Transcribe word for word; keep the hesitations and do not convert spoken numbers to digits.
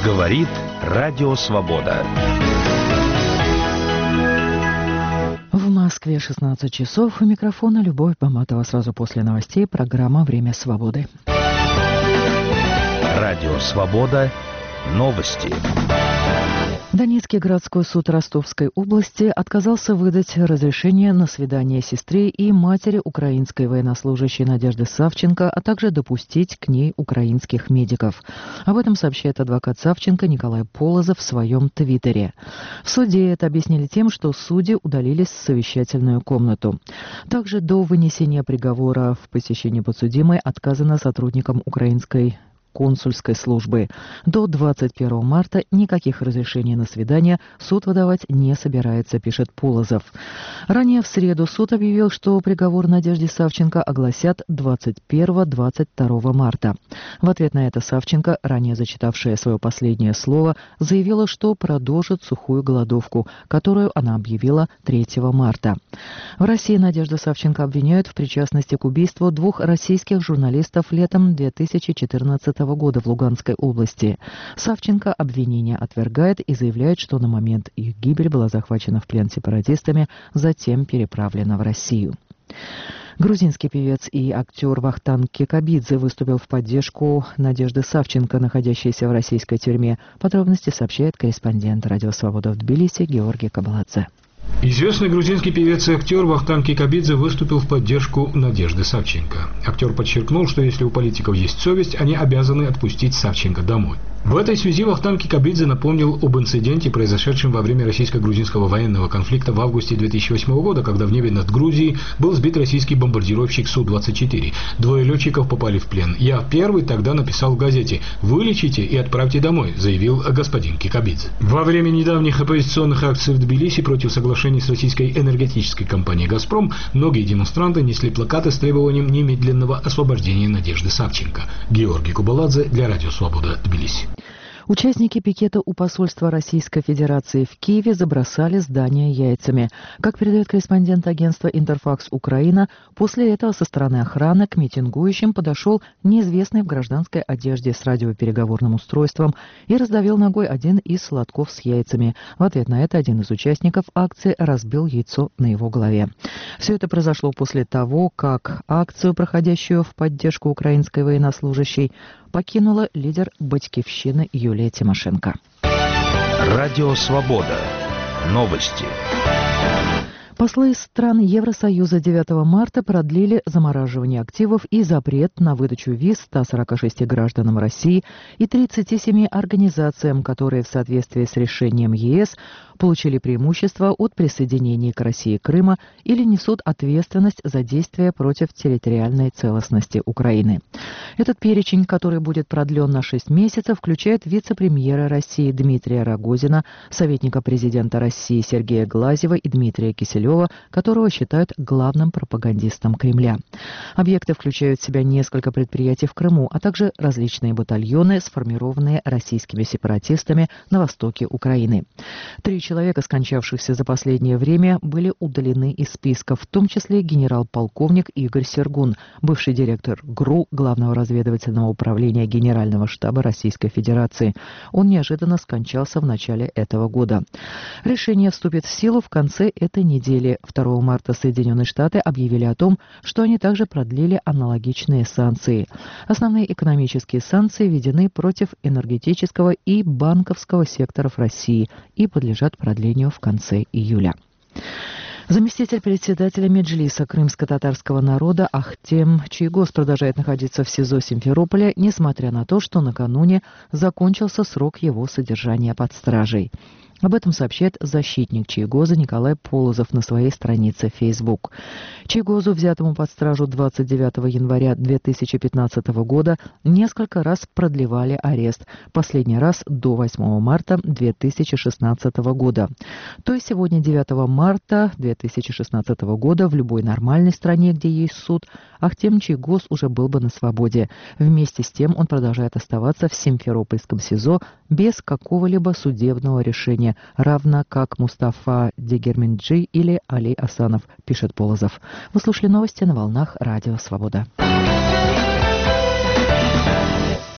Говорит Радио Свобода. В Москве шестнадцать часов. У микрофона Любовь Баматова. Сразу после новостей программа «Время свободы». Радио Свобода. Новости. Донецкий городской суд Ростовской области отказался выдать разрешение на свидание сестре и матери украинской военнослужащей Надежды Савченко, а также допустить к ней украинских медиков. Об этом сообщает адвокат Савченко Николай Полозов в своем твиттере. В суде это объяснили тем, что судьи удалились в совещательную комнату. Также до вынесения приговора в посещении подсудимой отказано сотрудникам украинской консульской службы. До двадцать первого марта никаких разрешений на свидание суд выдавать не собирается, пишет Полозов. Ранее в среду суд объявил, что приговор Надежде Савченко огласят двадцать первого — двадцать второго марта. В ответ на это Савченко, ранее зачитавшая свое последнее слово, заявила, что продолжит сухую голодовку, которую она объявила третьего марта. В России Надежду Савченко обвиняют в причастности к убийству двух российских журналистов летом две тысячи четырнадцатого года в Луганской области. Савченко обвинения отвергает и заявляет, что на момент их гибели была захвачена в плен сепаратистами, затем переправлена в Россию. Грузинский певец и актер Вахтанг Кикабидзе выступил в поддержку Надежды Савченко, находящейся в российской тюрьме. Подробности сообщает корреспондент «Радио Свобода» в Тбилиси Георгий Кабаладзе. Известный грузинский певец и актер Вахтанг Кикабидзе выступил в поддержку Надежды Савченко. Актер подчеркнул, что если у политиков есть совесть, они обязаны отпустить Савченко домой. В этой связи Вахтанг Кикабидзе напомнил об инциденте, произошедшем во время российско-грузинского военного конфликта в августе две тысячи восьмого года, когда в небе над Грузией был сбит российский бомбардировщик Су двадцать четыре. Двое летчиков попали в плен. «Я первый тогда написал в газете: вылечите и отправьте домой», заявил господин Кикабидзе. Во время недавних оппозиционных акций в Тбилиси против соглашений с российской энергетической компанией «Газпром» многие демонстранты несли плакаты с требованием немедленного освобождения Надежды Савченко. Георгий Кабаладзе для Радио Свобода, Тбилиси. Участники пикета у посольства Российской Федерации в Киеве забросали здание яйцами. Как передает корреспондент агентства «Интерфакс Украина», после этого со стороны охраны к митингующим подошел неизвестный в гражданской одежде с радиопереговорным устройством и раздавил ногой один из лотков с яйцами. В ответ на это один из участников акции разбил яйцо на его голове. Все это произошло после того, как акцию, проходящую в поддержку украинской военнослужащей, покинула лидер «Батькивщины» Юлия Тимошенко. Радио Свобода. Новости. Послы стран Евросоюза девятого марта продлили замораживание активов и запрет на выдачу виз ста сорока шести гражданам России и тридцати семи организациям, которые в соответствии с решением ЕС получили преимущество от присоединения к России Крыма или несут ответственность за действия против территориальной целостности Украины. Этот перечень, который будет продлен на шесть месяцев, включает вице-премьера России Дмитрия Рогозина, советника президента России Сергея Глазьева и Дмитрия Киселева, которого считают главным пропагандистом Кремля. Объекты включают в себя несколько предприятий в Крыму, а также различные батальоны, сформированные российскими сепаратистами на востоке Украины. Три человека, скончавшихся за последнее время, были удалены из списка, в том числе генерал-полковник Игорь Сергун, бывший директор ГРУ, Главного разведывательного управления Генерального штаба Российской Федерации. Он неожиданно скончался в начале этого года. Решение вступит в силу в конце этой недели. второго марта Соединенные Штаты объявили о том, что они также продлили аналогичные санкции. Основные экономические санкции введены против энергетического и банковского секторов России и подлежат продлению в конце июля. Заместитель председателя Меджлиса крымско-татарского народа Ахтем Чийгоз продолжает находиться в СИЗО Симферополя, несмотря на то, что накануне закончился срок его содержания под стражей. Об этом сообщает защитник Чийгоза Николай Полозов на своей странице в Facebook. Чийгозу, взятому под стражу двадцать девятого января две тысячи пятнадцатого года, несколько раз продлевали арест, последний раз до восьмого марта две тысячи шестнадцатого года. То есть сегодня, девятого марта две тысячи шестнадцатого года, в любой нормальной стране, где есть суд, Ахтем Чийгоз уже был бы на свободе. Вместе с тем он продолжает оставаться в Симферопольском СИЗО без какого-либо судебного решения, равно как Мустафа Дегерменджи или Али Асанов, пишет Полозов. Вы слушали новости на волнах Радио Свобода.